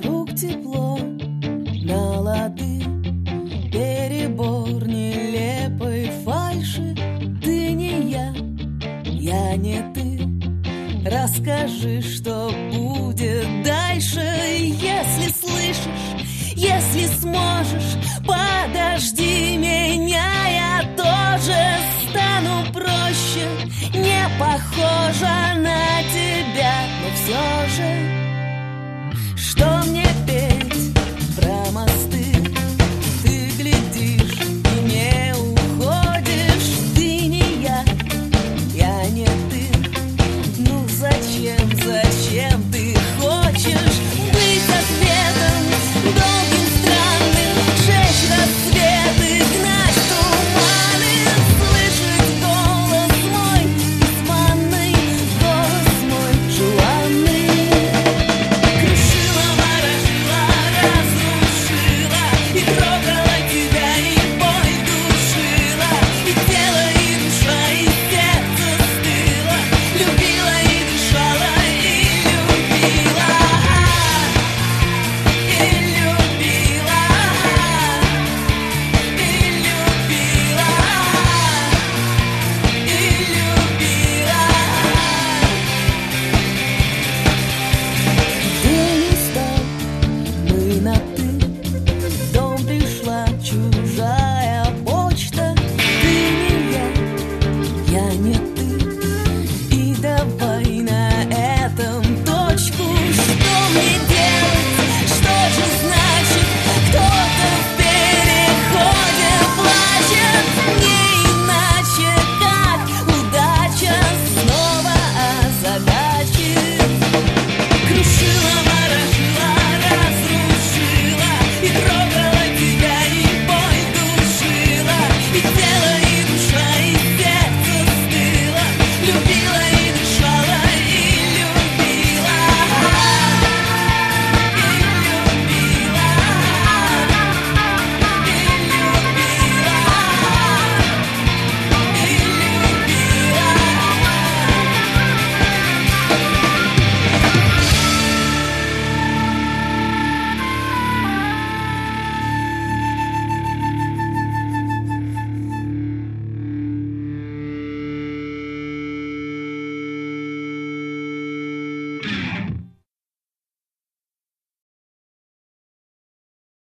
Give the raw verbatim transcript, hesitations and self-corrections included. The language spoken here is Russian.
вокруг тепло, на лады, перебор нелепой фальши. Ты не я, я не ты. Расскажи, что будет дальше. Если слышишь, если сможешь, подожди меня, я тоже стану проще. Не похожа на тебя, но все же, что мне